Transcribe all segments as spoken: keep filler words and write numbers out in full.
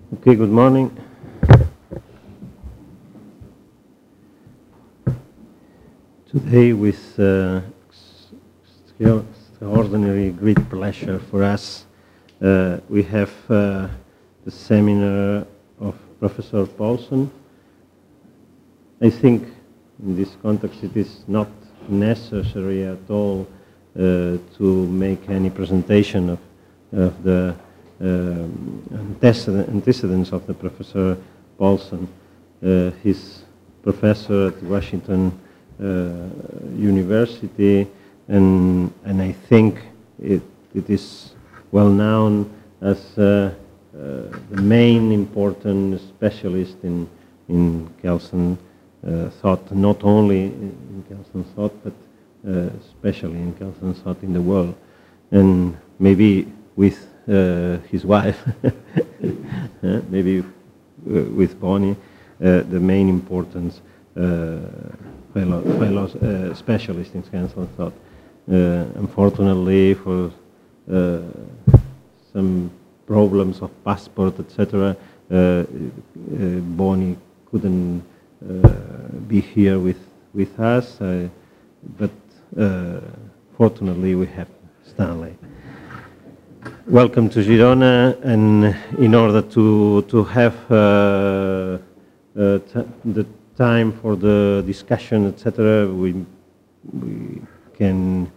Okay, good morning. Today, with uh, extraordinary great pleasure for us, uh, we have uh, the seminar of Professor Paulsen. I think in this context it is not necessary at all uh, to make any presentation of, of the um, antecedent, antecedents of the Professor Paulsen. Uh, he's professor at Washington uh, University, and, and I think it, it is well known as uh, uh, the main important specialist in, in Kelsen uh, thought, not only in Kelsen thought, but uh, especially in Kelsen thought in the world. And maybe with uh, his wife, uh, maybe uh, with Bonnie, uh, the main important uh, fellow, fellow uh, specialist in Kelsen thought. Uh, unfortunately, for uh, some problems of passport, et cetera, uh, uh, Bonnie couldn't uh, be here with with us, uh, but uh, fortunately we have Stanley. Welcome to Girona, and in order to to have uh, uh, t the time for the discussion, et cetera, we we can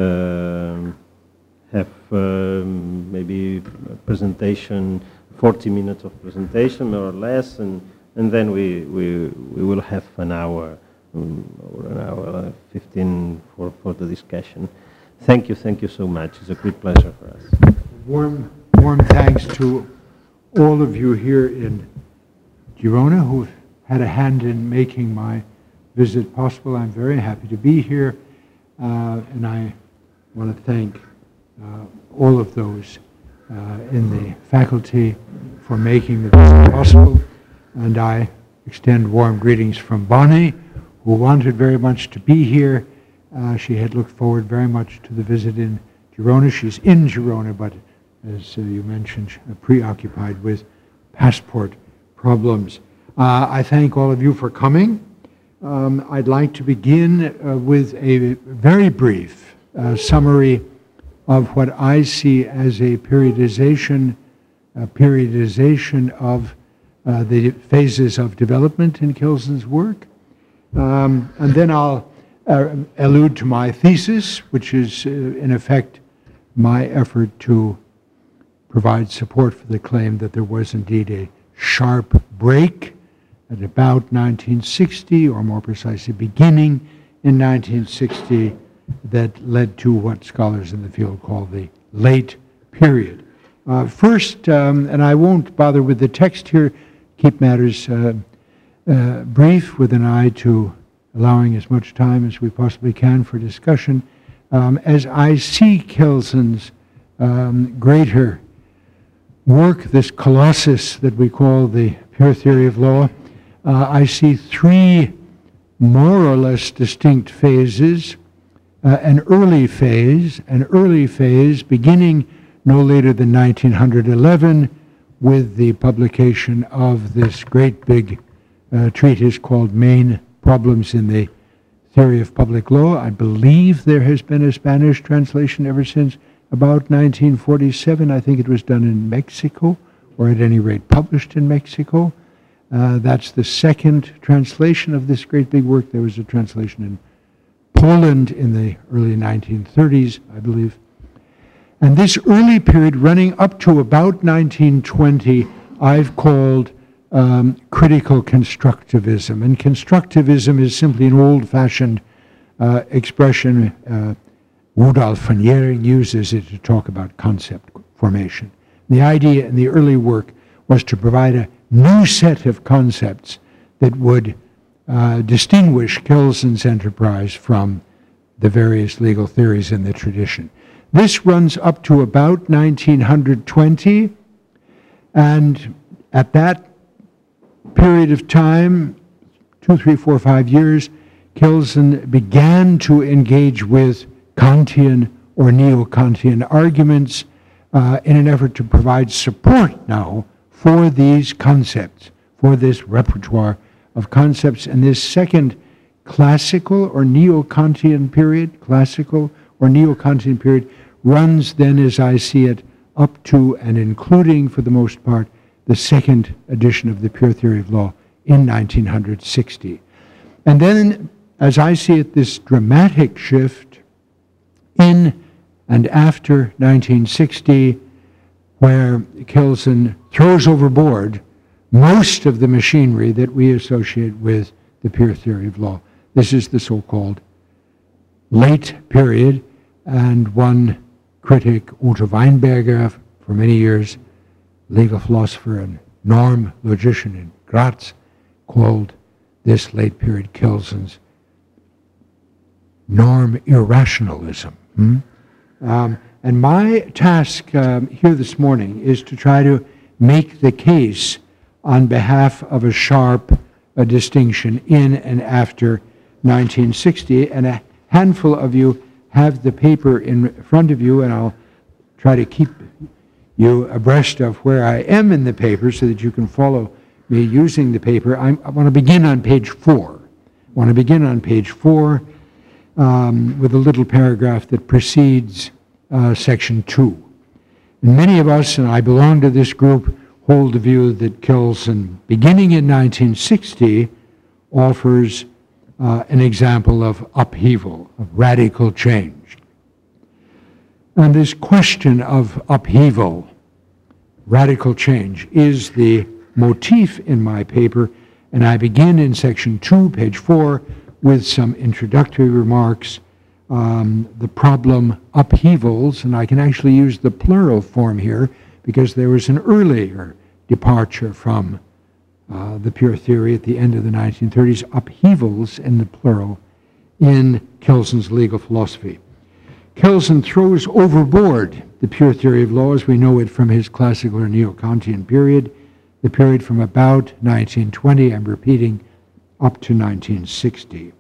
uh, have um, maybe a presentation, forty minutes of presentation more or less, and and then we we we will have an hour um, or an hour uh, fifteen for for the discussion. Thank you, thank you so much. It's a great pleasure for us. Warm, warm thanks to all of you here in Girona who had a hand in making my visit possible. I'm very happy to be here, uh, and I want to thank uh, all of those uh, in the faculty for making the visit possible. And I extend warm greetings from Bonnie, who wanted very much to be here. Uh, she had looked forward very much to the visit in Girona. She's in Girona, but as uh, you mentioned, uh, preoccupied with passport problems. Uh, I thank all of you for coming. Um, I'd like to begin uh, with a very brief uh, summary of what I see as a periodization, a periodization of uh, the phases of development in Kelsen's work. Um, and then I'll uh, allude to my thesis, which is uh, in effect my effort to provide support for the claim that there was indeed a sharp break at about nineteen sixty, or more precisely beginning in nineteen sixty, that led to what scholars in the field call the late period. Uh, first, um, and I won't bother with the text here, keep matters uh, uh, brief with an eye to allowing as much time as we possibly can for discussion. Um, as I see Kelsen's um, greater work, this colossus that we call the pure theory of law, uh, I see three more or less distinct phases. Uh, an early phase, an early phase beginning no later than nineteen eleven with the publication of this great big uh, treatise called Main Problems in the Theory of Public Law. I believe there has been a Spanish translation ever since about nineteen forty-seven. I think it was done in Mexico, or at any rate published in Mexico. Uh, that's the second translation of this great big work. There was a translation in Poland in the early nineteen thirties, I believe. And this early period running up to about nineteen twenty, I've called um, critical constructivism. And constructivism is simply an old-fashioned uh, expression. Uh, Rudolf von Jhering uses it to talk about concept formation. The idea in the early work was to provide a new set of concepts that would uh, distinguish Kelsen's enterprise from the various legal theories in the tradition. This runs up to about nineteen twenty, and at that period of time, two, three, four, five years, Kelsen began to engage with Kantian or neo-Kantian arguments uh, in an effort to provide support now for these concepts, for this repertoire of concepts. And this second classical or neo-Kantian period, classical or neo-Kantian period, runs then, as I see it, up to and including, for the most part, the second edition of the Pure Theory of Law in nineteen sixty. And then, as I see it, this dramatic shift in and after nineteen sixty, where Kelsen throws overboard most of the machinery that we associate with the Pure Theory of Law. This is the so-called late period, and one critic, Ute Weinberger, for many years, legal philosopher and norm logician in Graz, called this late period Kelsen's norm irrationalism. Hmm? Um, and my task um, here this morning is to try to make the case on behalf of a sharp uh, distinction in and after nineteen sixty, and a handful of you have the paper in front of you, and I'll try to keep you abreast of where I am in the paper so that you can follow me using the paper. I'm, I want to begin on page four. I want to begin on page four um, with a little paragraph that precedes uh, section two. And many of us, and I belong to this group, hold the view that Kelsen, beginning in nineteen sixty, offers uh, an example of upheaval, of radical change. And this question of upheaval, radical change, is the motif in my paper, and I begin in section two, page four, with some introductory remarks. Um, the problem upheavals, and I can actually use the plural form here because there was an earlier departure from uh, the pure theory at the end of the nineteen thirties, upheavals in the plural in Kelsen's legal philosophy. Kelsen throws overboard the pure theory of law as we know it from his classical or neo-Kantian period, the period from about nineteen twenty, I'm repeating, up to nineteen sixty.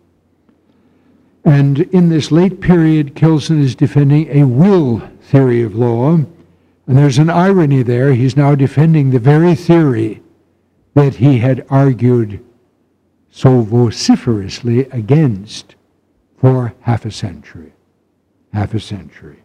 And in this late period, Kelsen is defending a will theory of law, and there's an irony there. He's now defending the very theory that he had argued so vociferously against for half a century. Half a century.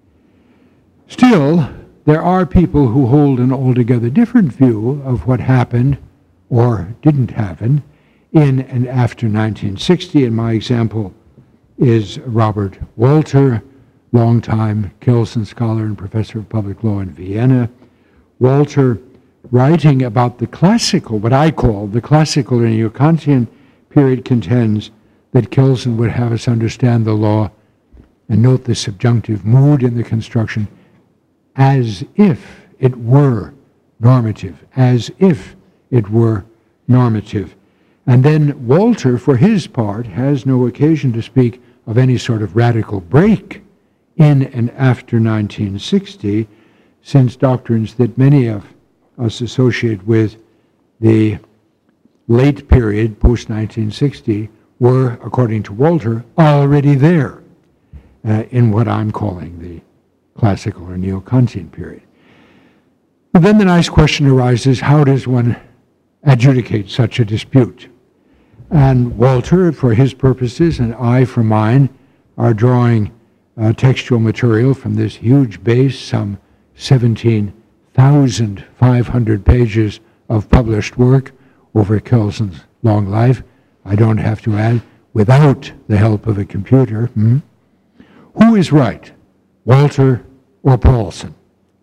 Still, there are people who hold an altogether different view of what happened or didn't happen in and after nineteen sixty, and my example is Robert Walter, longtime Kelsen scholar and professor of public law in Vienna. Walter, writing about the classical, what I call the classical or neo-Kantian period, contends that Kelsen would have us understand the law, and note the subjunctive mood in the construction, as if it were normative, as if it were normative. And then Walter, for his part, has no occasion to speak of any sort of radical break in and after nineteen sixty, since doctrines that many of us associate with the late period, post nineteen sixty, were, according to Walter, already there uh, in what I'm calling the classical or neo-Kantian period. But then the nice question arises, how does one adjudicate such a dispute? And Walter, for his purposes, and I, for mine, are drawing uh, textual material from this huge base, some seventeen thousand five hundred pages of published work over Kelsen's long life. I don't have to add, without the help of a computer. Hmm? Who is right, Walter or Paulson?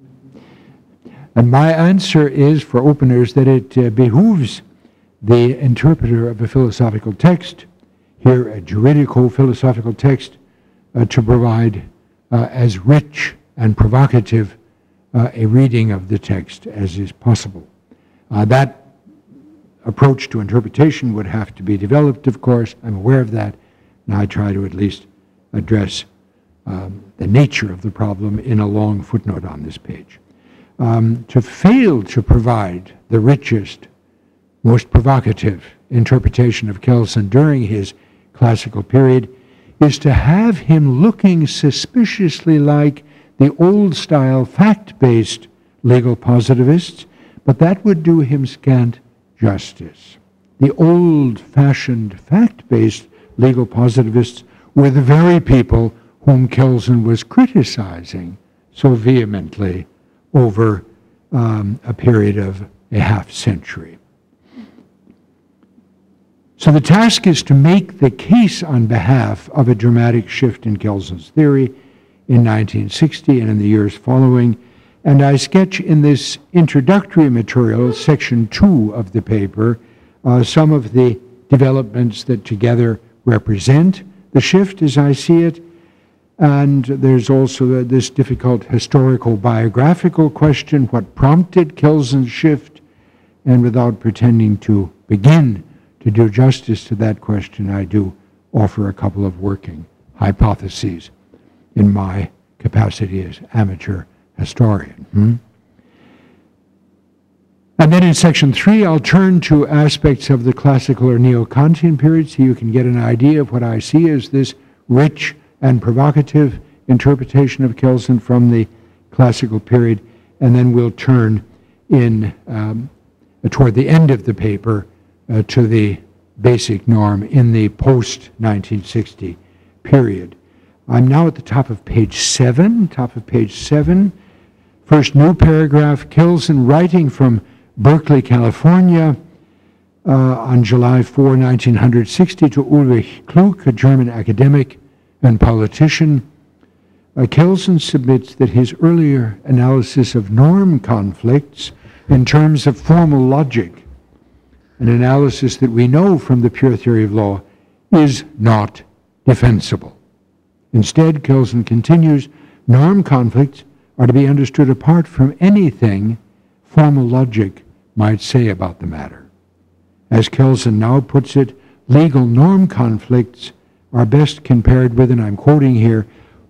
And my answer is, for openers, that it uh, behooves the interpreter of a philosophical text, here a juridico-philosophical text, uh, to provide uh, as rich and provocative uh, a reading of the text as is possible. Uh, that approach to interpretation would have to be developed, of course. I'm aware of that, and I try to at least address um, the nature of the problem in a long footnote on this page. Um, to fail to provide the richest, most provocative interpretation of Kelsen during his classical period is to have him looking suspiciously like the old-style fact-based legal positivists, but that would do him scant justice. The old-fashioned fact-based legal positivists were the very people whom Kelsen was criticizing so vehemently over um, a period of a half-century. So the task is to make the case on behalf of a dramatic shift in Kelsen's theory in nineteen sixty and in the years following, and I sketch in this introductory material, section two of the paper, uh, some of the developments that together represent the shift as I see it, and there's also this difficult historical biographical question, what prompted Kelsen's shift, and without pretending to begin to do justice to that question, I do offer a couple of working hypotheses in my capacity as amateur historian. Hmm? And then in section three, I'll turn to aspects of the classical or neo-Kantian period so you can get an idea of what I see as this rich and provocative interpretation of Kelsen from the classical period, and then we'll turn in um, toward the end of the paper uh, to the basic norm in the post nineteen sixty period. I'm now at the top of page seven, top of page seven. First new paragraph, Kelsen writing from Berkeley, California, uh, on July fourth, nineteen sixty, to Ulrich Klug, a German academic and politician. Uh, Kelsen submits that his earlier analysis of norm conflicts in terms of formal logic, an analysis that we know from the pure theory of law, is not defensible. Instead, Kelsen continues, norm conflicts are to be understood apart from anything formal logic might say about the matter. As Kelsen now puts it, legal norm conflicts are best compared with, and I'm quoting here,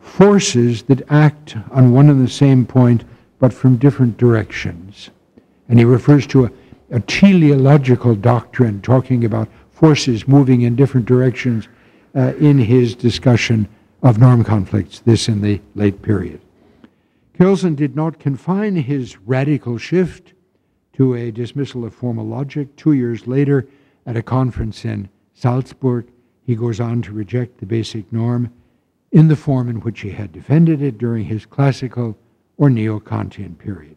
forces that act on one and the same point but from different directions. And he refers to a, a teleological doctrine talking about forces moving in different directions uh, in his discussion of norm conflicts, this in the late period. Kelsen did not confine his radical shift to a dismissal of formal logic. Two years later, at a conference in Salzburg, he goes on to reject the basic norm in the form in which he had defended it during his classical or neo-Kantian period.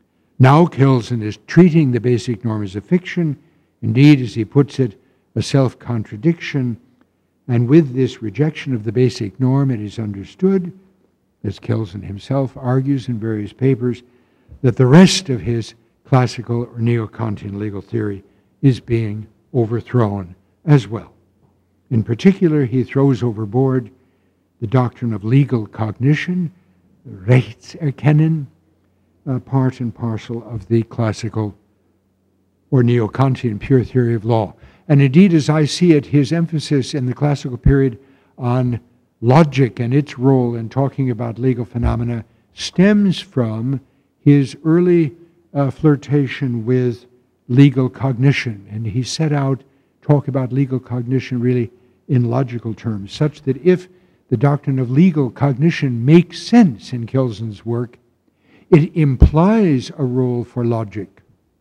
Now Kelsen is treating the basic norm as a fiction, indeed, as he puts it, a self-contradiction, and with this rejection of the basic norm, it is understood, as Kelsen himself argues in various papers, that the rest of his classical or neo-Kantian legal theory is being overthrown as well. In particular, he throws overboard the doctrine of legal cognition, Rechtserkennen, uh, part and parcel of the classical or neo-Kantian pure theory of law. And indeed, as I see it, his emphasis in the classical period on logic and its role in talking about legal phenomena stems from his early uh, flirtation with legal cognition. And he set out to talk about legal cognition really in logical terms, such that if the doctrine of legal cognition makes sense in Kelsen's work, it implies a role for logic.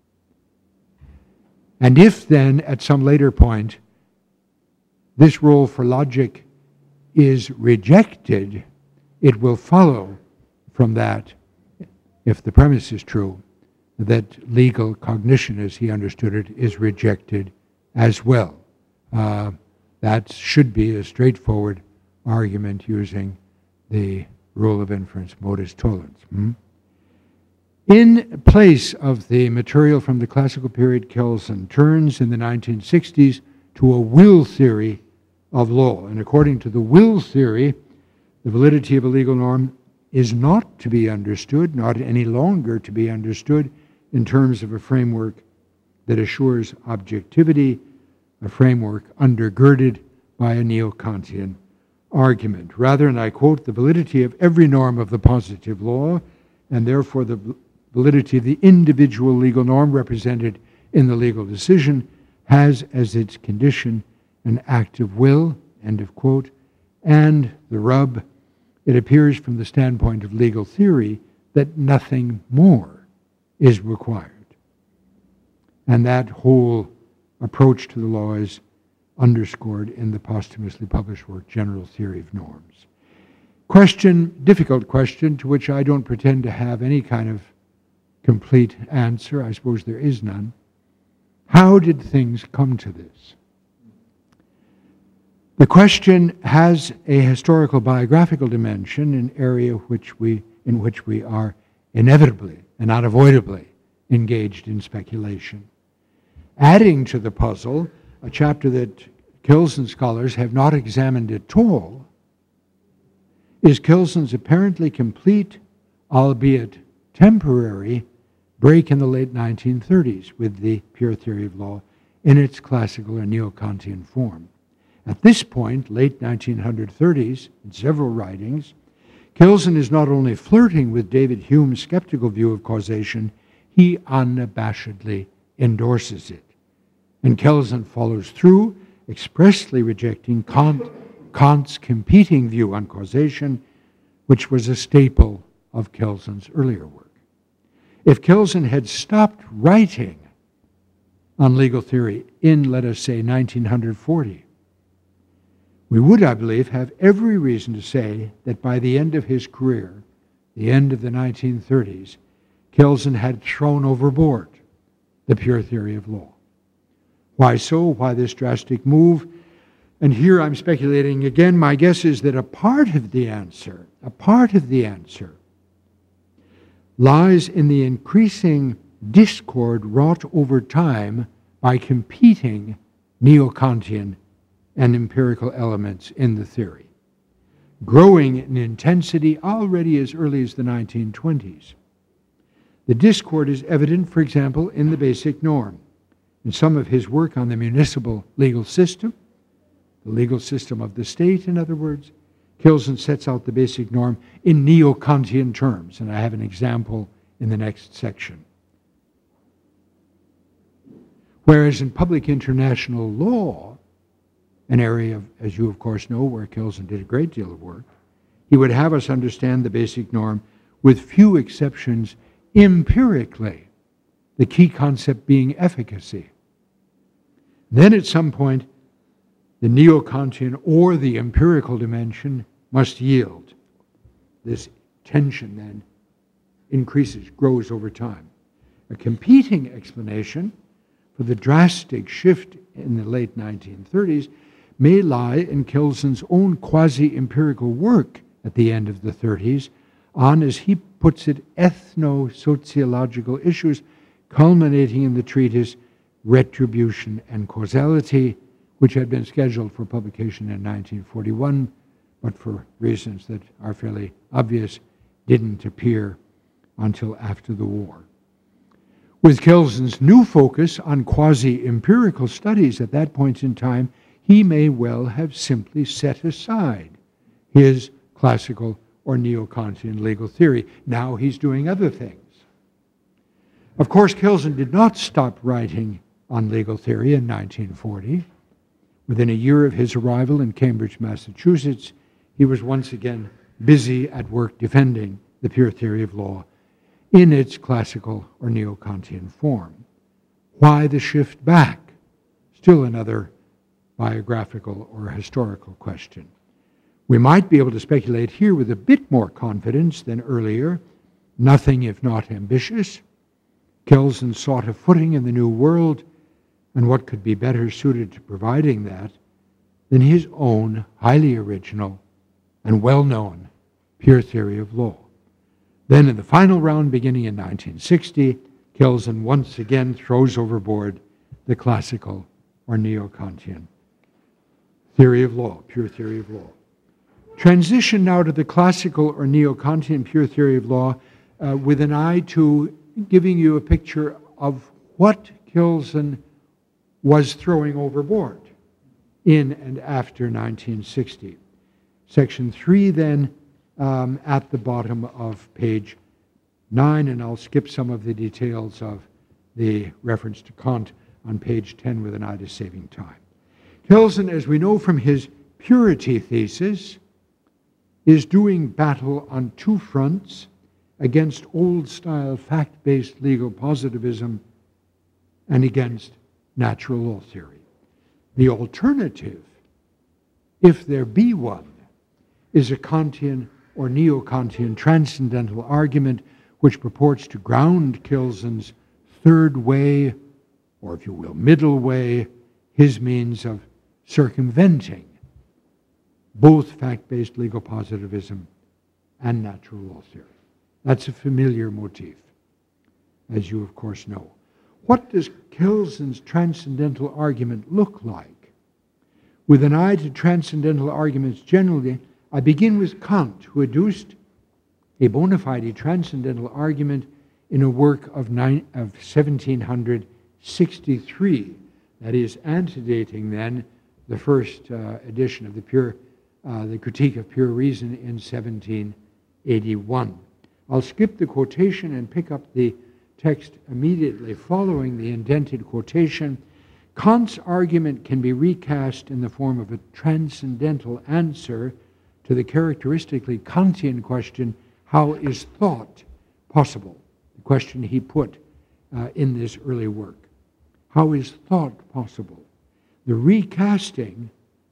And if then, at some later point, this role for logic is rejected, it will follow from that, if the premise is true, that legal cognition, as he understood it, is rejected as well. Uh, that should be a straightforward argument using the rule of inference modus tollens. Hmm? In place of the material from the classical period, Kelsen turns in the nineteen sixties to a will theory of law. And according to the will theory, the validity of a legal norm is not to be understood, not any longer to be understood, in terms of a framework that assures objectivity, a framework undergirded by a neo-Kantian argument. Rather, and I quote, the validity of every norm of the positive law, and therefore the validity of the individual legal norm represented in the legal decision, has as its condition an act of will, end of quote, and the rub, it appears from the standpoint of legal theory that nothing more is required. And that whole approach to the law is underscored in the posthumously published work, General Theory of Norms. Question, difficult question, to which I don't pretend to have any kind of complete answer. I suppose there is none. How did things come to this? The question has a historical biographical dimension, an area which we, in which we are inevitably and unavoidably engaged in speculation. Adding to the puzzle, a chapter that Kilson scholars have not examined at all, is Kilson's apparently complete, albeit temporary, break in the late nineteen thirties with the pure theory of law in its classical or neo-Kantian form. At this point, late nineteen thirties, in several writings, Kilson is not only flirting with David Hume's skeptical view of causation, he unabashedly endorses it. And Kilson follows through, expressly rejecting Kant, Kant's competing view on causation, which was a staple of Kilson's earlier work. If Kilson had stopped writing on legal theory in, let us say, nineteen forty, we would, I believe, have every reason to say that by the end of his career, the end of the nineteen thirties, Kilson had thrown overboard the pure theory of law. Why so? Why this drastic move? And here I'm speculating again. My guess is that a part of the answer, a part of the answer, lies in the increasing discord wrought over time by competing neo-Kantian and empirical elements in the theory, growing in intensity already as early as the nineteen twenties. The discord is evident, for example, in the basic norm. In some of his work on the municipal legal system, the legal system of the state, in other words, Kilson sets out the basic norm in neo-Kantian terms, and I have an example in the next section. Whereas in public international law, an area, of, as you of course know, where Kilson did a great deal of work, he would have us understand the basic norm, with few exceptions, empirically, the key concept being efficacy. Then at some point, the neo-Kantian or the empirical dimension must yield. This tension then increases, grows over time. A competing explanation for the drastic shift in the late nineteen thirties may lie in Kilson's own quasi-empirical work at the end of the thirties on, as he puts it, ethno-sociological issues culminating in the treatise Retribution and Causality, which had been scheduled for publication in nineteen forty-one, but for reasons that are fairly obvious, didn't appear until after the war. With Kilson's new focus on quasi-empirical studies at that point in time, he may well have simply set aside his classical or neo-Kantian legal theory. Now he's doing other things. Of course, Kilson did not stop writing on legal theory in nineteen forty. Within a year of his arrival in Cambridge, Massachusetts, he was once again busy at work defending the pure theory of law in its classical or neo-Kantian form. Why the shift back? Still another biographical or historical question. We might be able to speculate here with a bit more confidence than earlier. Nothing if not ambitious. Kilson sought a footing in the New World, and what could be better suited to providing that than his own highly original and well-known pure theory of law. Then in the final round, beginning in nineteen sixty, Kilson once again throws overboard the classical or neo-Kantian theory of law, pure theory of law. Transition now to the classical or neo-Kantian pure theory of law uh, with an eye to giving you a picture of what Kilson was throwing overboard in and after nineteen sixty. Section three then um, at the bottom of page nine, and I'll skip some of the details of the reference to Kant on page ten with an eye to saving time. Kilson, as we know from his purity thesis, is doing battle on two fronts against old-style fact-based legal positivism and against natural law theory. The alternative, if there be one, is a Kantian or neo-Kantian transcendental argument which purports to ground Kilson's third way, or if you will, middle way, his means of circumventing both fact-based legal positivism and natural law theory. That's a familiar motif, as you of course know. What does Kilson's transcendental argument look like? With an eye to transcendental arguments generally, I begin with Kant, who adduced a bona fide transcendental argument in a work of, nine, of seventeen sixty-three, that is, antedating then the first uh, edition of the pure, uh, the Critique of Pure Reason in seventeen eighty-one. I'll skip the quotation and pick up the text immediately following the indented quotation. Kant's argument can be recast in the form of a transcendental answer to the characteristically Kantian question, how is thought possible? The question he put uh, in this early work. How is thought possible? The recasting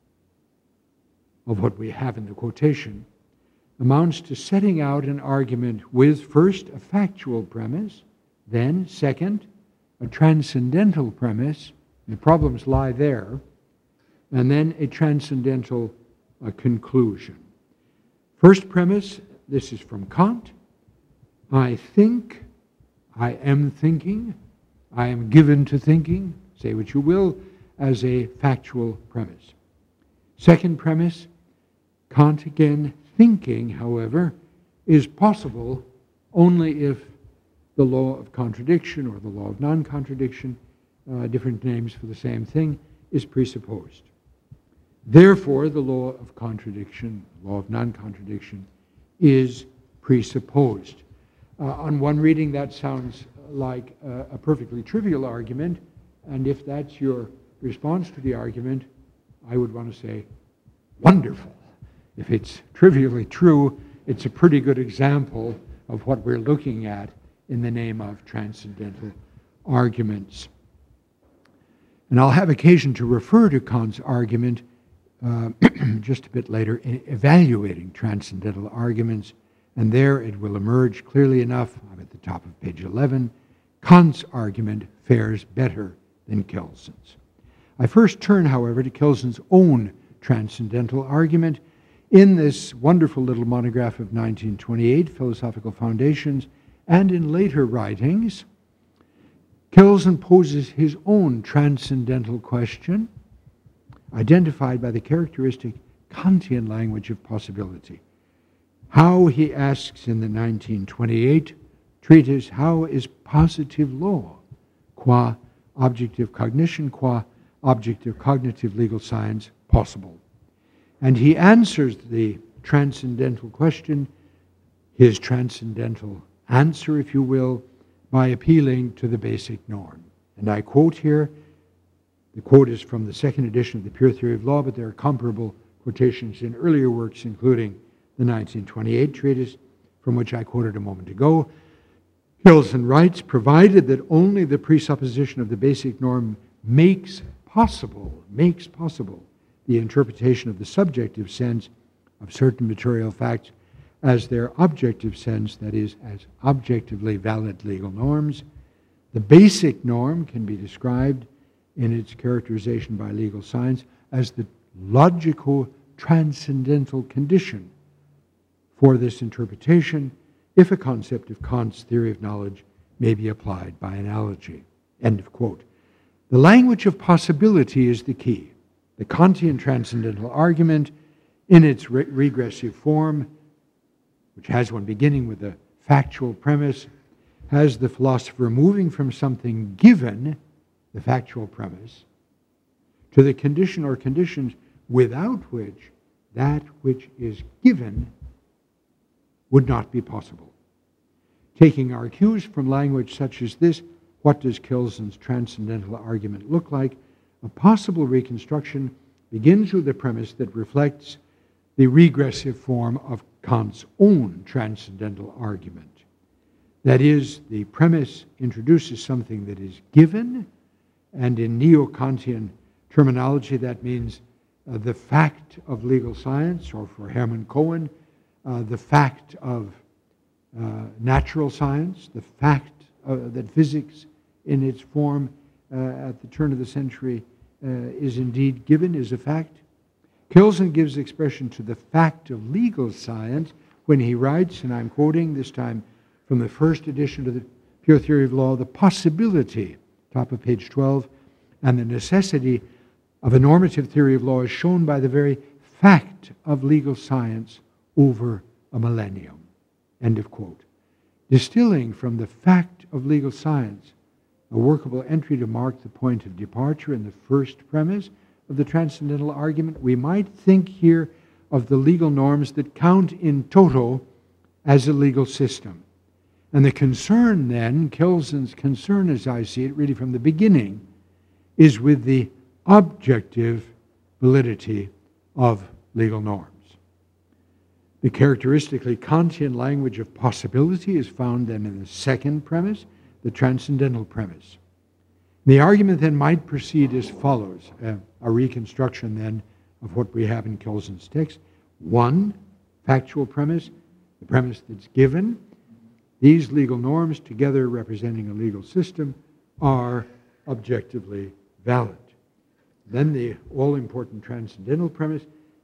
of what we have in the quotation amounts to setting out an argument with first a factual premise, then second a transcendental premise, the problems lie there, and then a transcendental uh, conclusion. First premise, this is from Kant, I think, I am thinking, I am given to thinking, say what you will, as a factual premise. Second premise, Kant again, thinking, however, is possible only if the law of contradiction or the law of non-contradiction, uh, different names for the same thing, is presupposed. Therefore, the law of contradiction, law of non-contradiction, is presupposed. Uh, on one reading, that sounds like a, a perfectly trivial argument, and if that's your response to the argument, I would want to say, wonderful. If it's trivially true, it's a pretty good example of what we're looking at in the name of transcendental arguments. And I'll have occasion to refer to Kant's argument uh, just a bit later in evaluating transcendental arguments, and there it will emerge clearly enough. I'm at the top of page eleven. Kant's argument fares better than Kilson's. I first turn, however, to Kilson's own transcendental argument. In this wonderful little monograph of nineteen twenty-eight, Philosophical Foundations, and in later writings, Kilson poses his own transcendental question, identified by the characteristic Kantian language of possibility. How, he asks in the nineteen twenty-eight treatise, how is positive law, qua objective cognition, qua objective cognitive legal science, possible? And he answers the transcendental question, his transcendental answer, if you will, by appealing to the basic norm. And I quote here, the quote is from the second edition of the Pure Theory of Law, but there are comparable quotations in earlier works, including the nineteen twenty-eight treatise, from which I quoted a moment ago. Kilson writes, provided that only the presupposition of the basic norm makes possible, makes possible the interpretation of the subjective sense of certain material facts as their objective sense, that is, as objectively valid legal norms. The basic norm can be described in its characterization by legal science as the logical transcendental condition for this interpretation, if a concept of Kant's theory of knowledge may be applied by analogy. End of quote. The language of possibility is the key. The Kantian transcendental argument, in its re regressive form, which has one beginning with a factual premise, has the philosopher moving from something given, the factual premise, to the condition or conditions without which that which is given would not be possible. Taking our cues from language such as this, what does Kilson's transcendental argument look like? A possible reconstruction begins with a premise that reflects the regressive form of Kant's own transcendental argument. That is, the premise introduces something that is given, and in neo-Kantian terminology that means uh, the fact of legal science, or for Hermann Cohen, uh, the fact of uh, natural science, the fact uh, that physics in its form uh, at the turn of the century uh, is indeed given, is a fact. Kelsen gives expression to the fact of legal science when he writes, and I'm quoting this time from the first edition of the Pure Theory of Law, the possibility, top of page twelve, and the necessity of a normative theory of law is shown by the very fact of legal science over a millennium. End of quote. Distilling from the fact of legal science a workable entry to mark the point of departure in the first premise of the transcendental argument, we might think here of the legal norms that count in toto as a legal system. And the concern then, Kelsen's concern as I see it, really from the beginning, is with the objective validity of legal norms. The characteristically Kantian language of possibility is found then in the second premise, the transcendental premise. The argument then might proceed as follows, uh, a reconstruction then of what we have in Kelsen's text. One, factual premise, the premise that's given. These legal norms, together representing a legal system, are objectively valid. Then the all-important transcendental premise,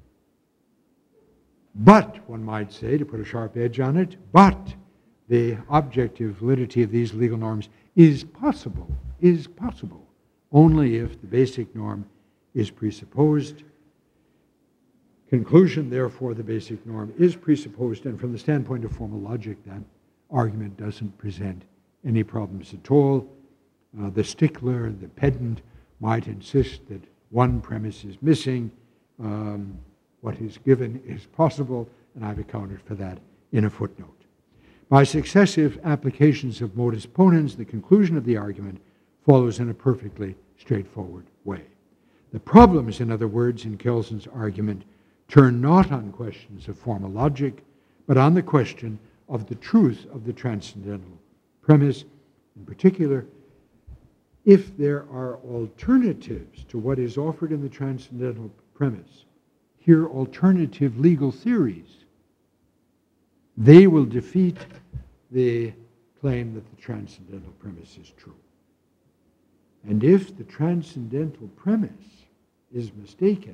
but, one might say, to put a sharp edge on it, but the objective validity of these legal norms is possible, is possible, only if the basic norm is presupposed. Conclusion, therefore, the basic norm is presupposed, and from the standpoint of formal logic, that argument doesn't present any problems at all. Uh, the stickler, the pedant, might insist that one premise is missing. Um, what is given is possible, and I've accounted for that in a footnote. By successive applications of modus ponens, the conclusion of the argument follows in a perfectly straightforward way. The problems, in other words, in Kelsen's argument turn not on questions of formal logic, but on the question of the truth of the transcendental premise. In particular, if there are alternatives to what is offered in the transcendental premise, here alternative legal theories, they will defeat the claim that the transcendental premise is true. And if the transcendental premise is mistaken,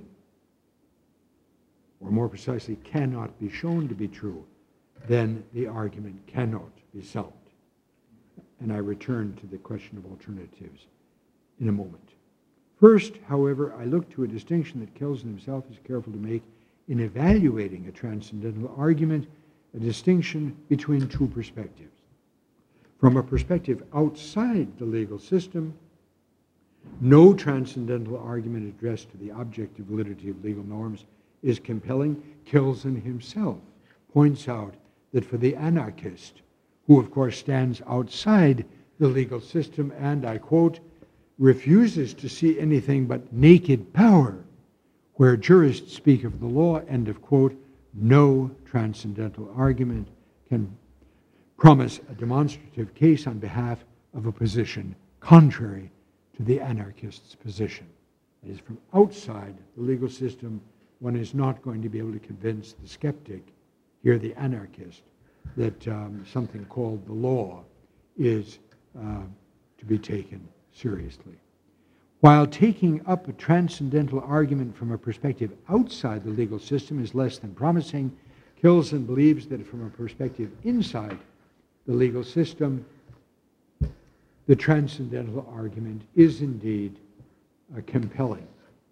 or more precisely cannot be shown to be true, then the argument cannot be solved. And I return to the question of alternatives in a moment. First, however, I look to a distinction that Kelsen himself is careful to make in evaluating a transcendental argument, a distinction between two perspectives. From a perspective outside the legal system, no transcendental argument addressed to the objective validity of legal norms is compelling. Kelsen himself points out that for the anarchist, who of course stands outside the legal system and, I quote, refuses to see anything but naked power, where jurists speak of the law, end of quote, no transcendental argument can promise a demonstrative case on behalf of a position contrary to the anarchist's position. It is from outside the legal system, one is not going to be able to convince the skeptic, here the anarchist, that um, something called the law is uh, to be taken seriously. While taking up a transcendental argument from a perspective outside the legal system is less than promising, Kelsen believes that from a perspective inside the legal system, the transcendental argument is indeed uh, compelling.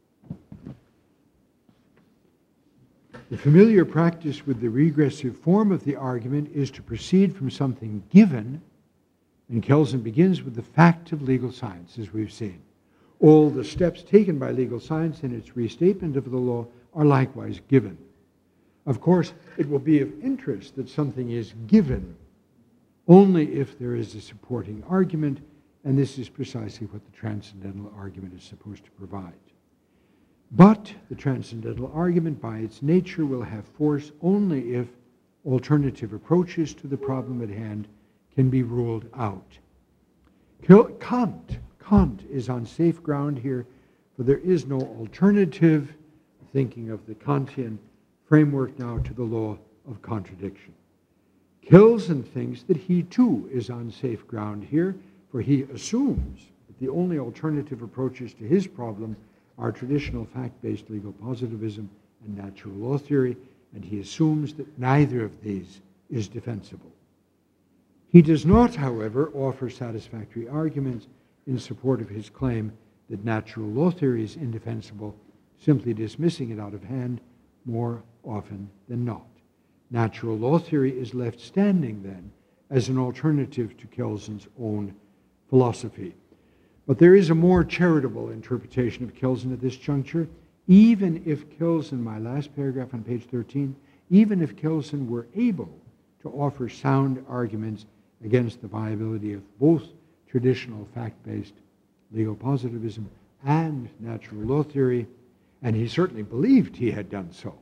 The familiar practice with the regressive form of the argument is to proceed from something given, and Kelsen begins with the fact of legal science, as we've seen. All the steps taken by legal science in its restatement of the law are likewise given. Of course, it will be of interest that something is given only if there is a supporting argument, and this is precisely what the transcendental argument is supposed to provide. But the transcendental argument, by its nature, will have force only if alternative approaches to the problem at hand can be ruled out. Kant, Kant is on safe ground here, for there is no alternative, thinking of the Kantian framework now, to the law of contradiction. Kelsen thinks that he too is on safe ground here, for he assumes that the only alternative approaches to his problem are traditional fact-based legal positivism and natural law theory, and he assumes that neither of these is defensible. He does not, however, offer satisfactory arguments in support of his claim that natural law theory is indefensible, simply dismissing it out of hand more often than not. Natural law theory is left standing, then, as an alternative to Kelsen's own philosophy. But there is a more charitable interpretation of Kelsen at this juncture. Even if Kelsen, my last paragraph on page thirteen, even if Kelsen were able to offer sound arguments against the viability of both traditional fact-based legal positivism and natural law theory, and he certainly believed he had done so,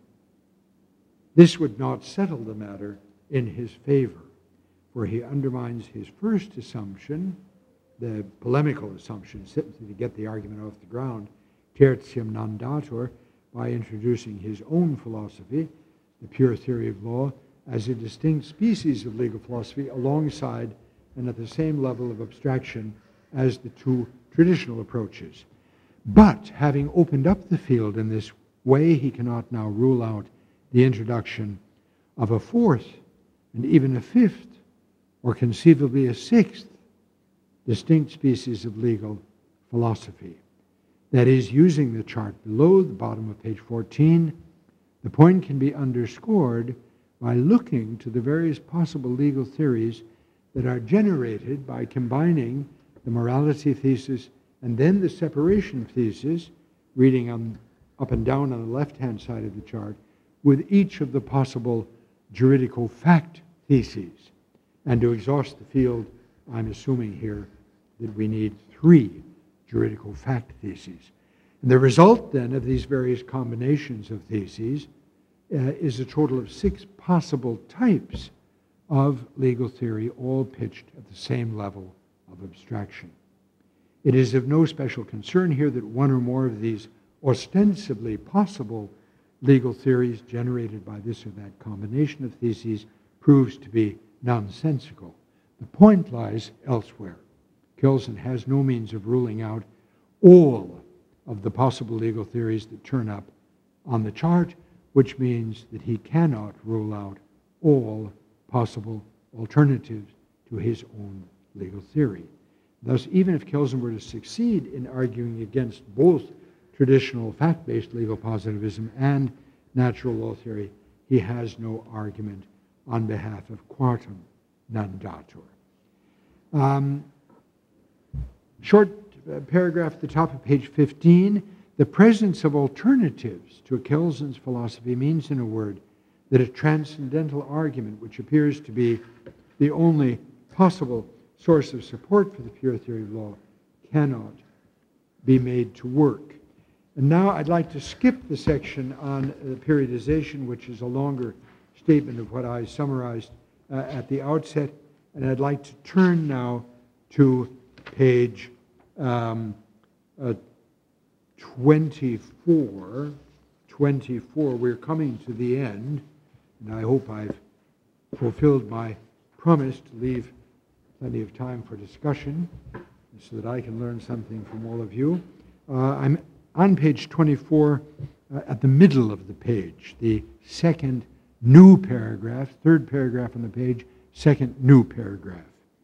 this would not settle the matter in his favor, for he undermines his first assumption, the polemical assumption, simply to get the argument off the ground, tertium non datur, by introducing his own philosophy, the pure theory of law, as a distinct species of legal philosophy alongside and at the same level of abstraction as the two traditional approaches. But having opened up the field in this way, he cannot now rule out the introduction of a fourth and even a fifth, or conceivably a sixth, distinct species of legal philosophy. That is, using the chart below, the bottom of page fourteen, the point can be underscored by looking to the various possible legal theories that are generated by combining the morality thesis and then the separation thesis, reading on, up and down on the left-hand side of the chart, with each of the possible juridico-fact theses. And to exhaust the field, I'm assuming here that we need three juridico-fact theses. And the result, then, of these various combinations of theses uh, is a total of six possible types of legal theory, all pitched at the same level of abstraction. It is of no special concern here that one or more of these ostensibly possible legal theories generated by this or that combination of theses proves to be nonsensical. The point lies elsewhere. Kelsen has no means of ruling out all of the possible legal theories that turn up on the chart, which means that he cannot rule out all possible alternatives to his own legal theory. Thus, even if Kelsen were to succeed in arguing against both traditional fact-based legal positivism and natural law theory, he has no argument on behalf of quartum non datur. Um, short uh, paragraph at the top of page fifteen. The presence of alternatives to Kelsen's philosophy means, in a word, that a transcendental argument, which appears to be the only possible source of support for the pure theory of law, cannot be made to work. And now I'd like to skip the section on uh, periodization, which is a longer statement of what I summarized uh, at the outset, and I'd like to turn now to page um, uh, twenty-four. twenty-four. We're coming to the end, and I hope I've fulfilled my promise to leave plenty of time for discussion so that I can learn something from all of you. Uh, I'm on page twenty-four, uh, at the middle of the page, the second new paragraph, third paragraph on the page, second new paragraph.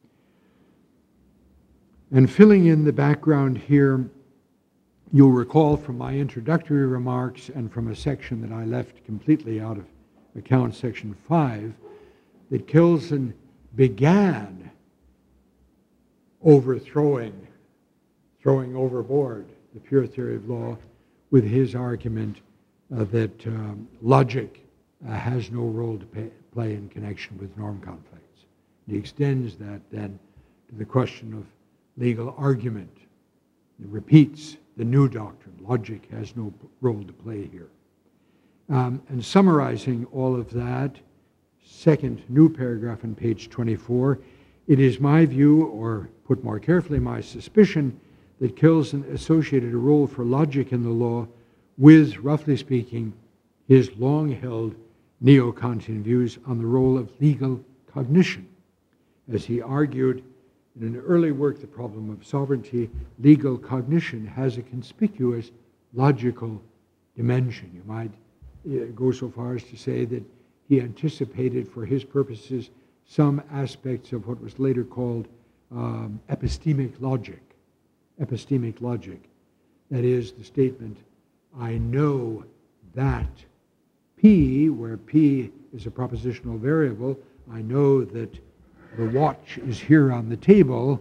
And filling in the background here, you'll recall from my introductory remarks and from a section that I left completely out of account, section five, that Kelsen began overthrowing, throwing overboard the pure theory of law with his argument uh, that um, logic uh, has no role to pay, play in connection with norm conflicts. He extends that then to the question of legal argument. He repeats the new doctrine. Logic has no role to play here. Um, and summarizing all of that, second new paragraph on page twenty-four, It is my view, or put more carefully, my suspicion, that Kelsen associated a role for logic in the law with, roughly speaking, his long-held neo-Kantian views on the role of legal cognition. As he argued in an early work, The Problem of Sovereignty, legal cognition has a conspicuous logical dimension. You might uh, go so far as to say that he anticipated for his purposes some aspects of what was later called um, epistemic logic. Epistemic logic. That is the statement, I know that P, where P is a propositional variable, I know that the watch is here on the table,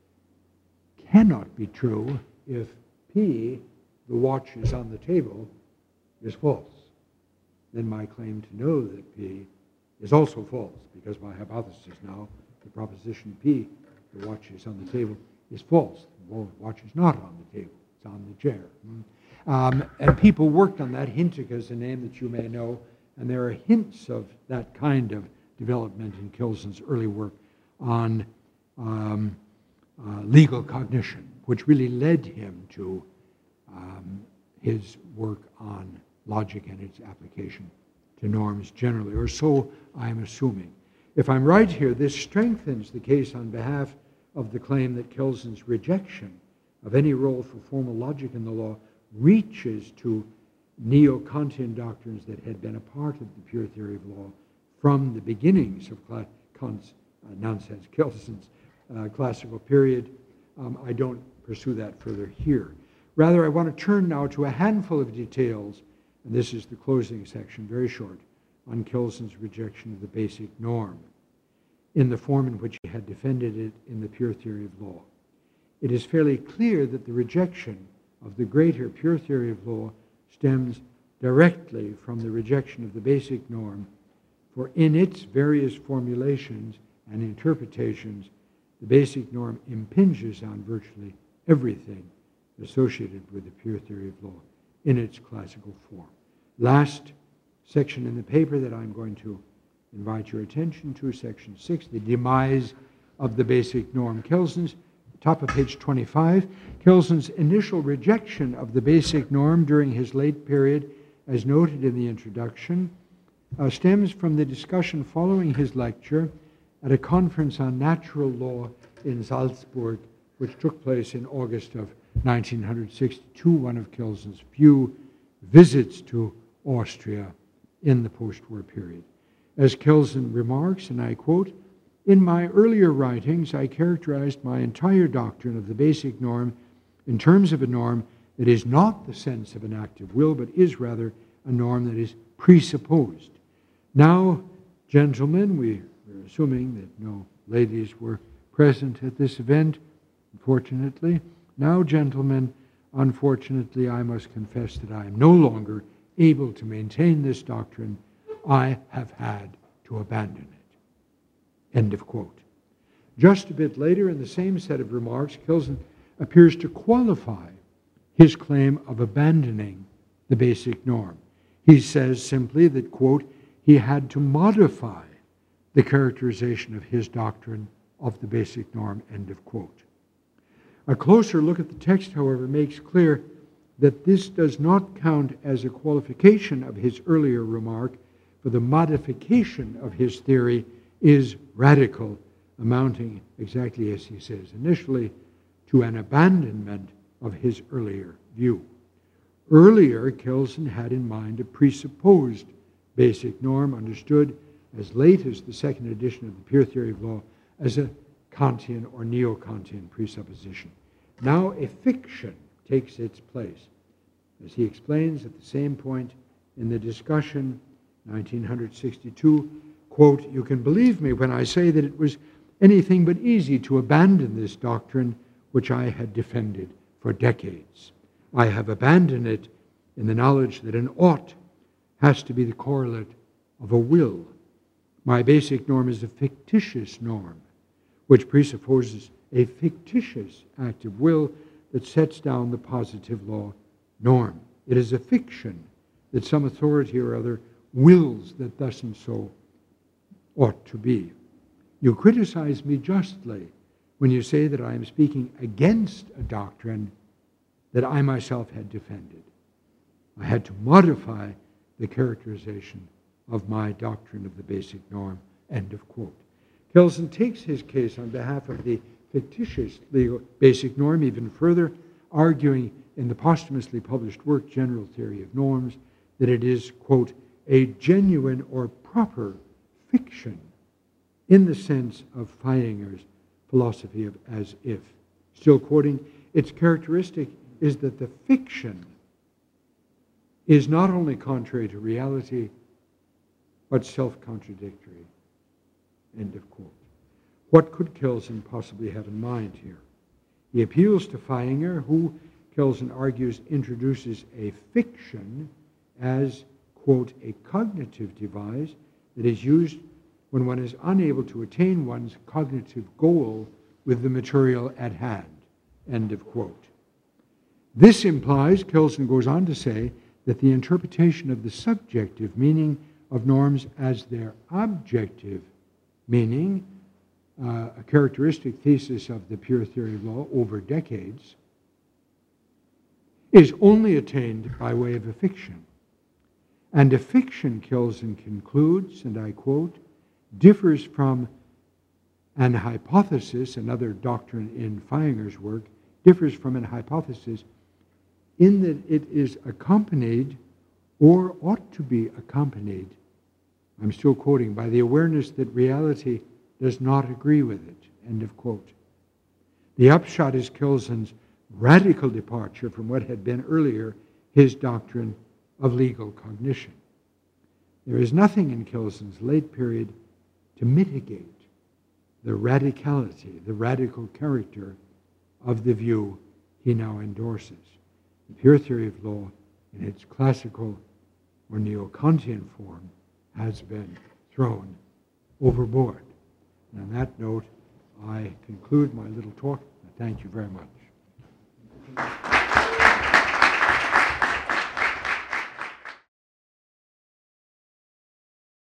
cannot be true if P, the watch is on the table, is false. Then my claim to know that P is also false, because my hypothesis now, the proposition P, the watch is on the table, is false. The watch is not on the table, it's on the chair. Um, and people worked on that. Hintic is a name that you may know, and there are hints of that kind of development in Kelsen's early work on um, uh, legal cognition, which really led him to um, his work on logic and its application to norms generally, or so I'm assuming. If I'm right here, this strengthens the case on behalf of the claim that Kelsen's rejection of any role for formal logic in the law reaches to neo-Kantian doctrines that had been a part of the pure theory of law from the beginnings of Kant's uh, nonsense, Kelsen's uh, classical period. Um, I don't pursue that further here. Rather, I want to turn now to a handful of details, and this is the closing section, very short, on Kelsen's rejection of the basic norm in the form in which he had defended it in the pure theory of law. It is fairly clear that the rejection of the greater pure theory of law stems directly from the rejection of the basic norm, for in its various formulations and interpretations, the basic norm impinges on virtually everything associated with the pure theory of law in its classical form. Last section in the paper that I'm going to invite your attention to, section six, the demise of the basic norm. Kelsen's, top of page twenty-five, Kelsen's initial rejection of the basic norm during his late period, as noted in the introduction, uh, stems from the discussion following his lecture at a conference on natural law in Salzburg, which took place in August of nineteen sixty-two, one of Kelsen's few visits to Austria in the post-war period. As Kelsen remarks, and I quote, "In my earlier writings, I characterized my entire doctrine of the basic norm in terms of a norm that is not the sense of an active will, but is rather a norm that is presupposed. Now, gentlemen, we, we're assuming that no ladies were present at this event, unfortunately. Now, gentlemen, unfortunately, I must confess that I am no longer able to maintain this doctrine. I have had to abandon it." End of quote. Just a bit later in the same set of remarks, Kelsen appears to qualify his claim of abandoning the basic norm. He says simply that, quote, he had to modify the characterization of his doctrine of the basic norm, end of quote. A closer look at the text, however, makes clear that this does not count as a qualification of his earlier remark, for the modification of his theory is radical, amounting, exactly as he says initially, to an abandonment of his earlier view. Earlier, Kelsen had in mind a presupposed basic norm, understood as late as the second edition of the Pure Theory of Law as a Kantian or neo-Kantian presupposition. Now a fiction takes its place. As he explains at the same point in the discussion, nineteen sixty-two, quote, "You can believe me when I say that it was anything but easy to abandon this doctrine which I had defended for decades. I have abandoned it in the knowledge that an ought has to be the correlate of a will. My basic norm is a fictitious norm, which presupposes a fictitious active will that sets down the positive law norm. It is a fiction that some authority or other wills that thus and so ought to be." You criticize me justly when you say that I am speaking against a doctrine that I myself had defended. I had to modify the characterization of my doctrine of the basic norm, end of quote. Kelsen takes his case on behalf of the fictitious legal basic norm even further, arguing in the posthumously published work, General Theory of Norms, that it is, quote, a genuine or proper fiction in the sense of Feinger's philosophy of as if. Still quoting, its characteristic is that the fiction is not only contrary to reality, but self-contradictory, end of quote. What could Kelsen possibly have in mind here? He appeals to Feinger, who, Kelsen argues, introduces a fiction as, quote, a cognitive device that is used when one is unable to attain one's cognitive goal with the material at hand, end of quote. This implies, Kelsen goes on to say, that the interpretation of the subjective meaning of norms as their objective meaning, uh, a characteristic thesis of the pure theory of law over decades, is only attained by way of a fiction. And a fiction, Kelsen concludes, and I quote, differs from an hypothesis, another doctrine in Feinger's work, differs from an hypothesis in that it is accompanied, or ought to be accompanied, I'm still quoting, by the awareness that reality does not agree with it, end of quote. The upshot is Kelsen's radical departure from what had been earlier his doctrine of legal cognition. There is nothing in Kelsen's late period to mitigate the radicality, the radical character of the view he now endorses. The pure theory of law, in its classical or neo-Kantian form, has been thrown overboard. And on that note, I conclude my little talk. Thank you very much.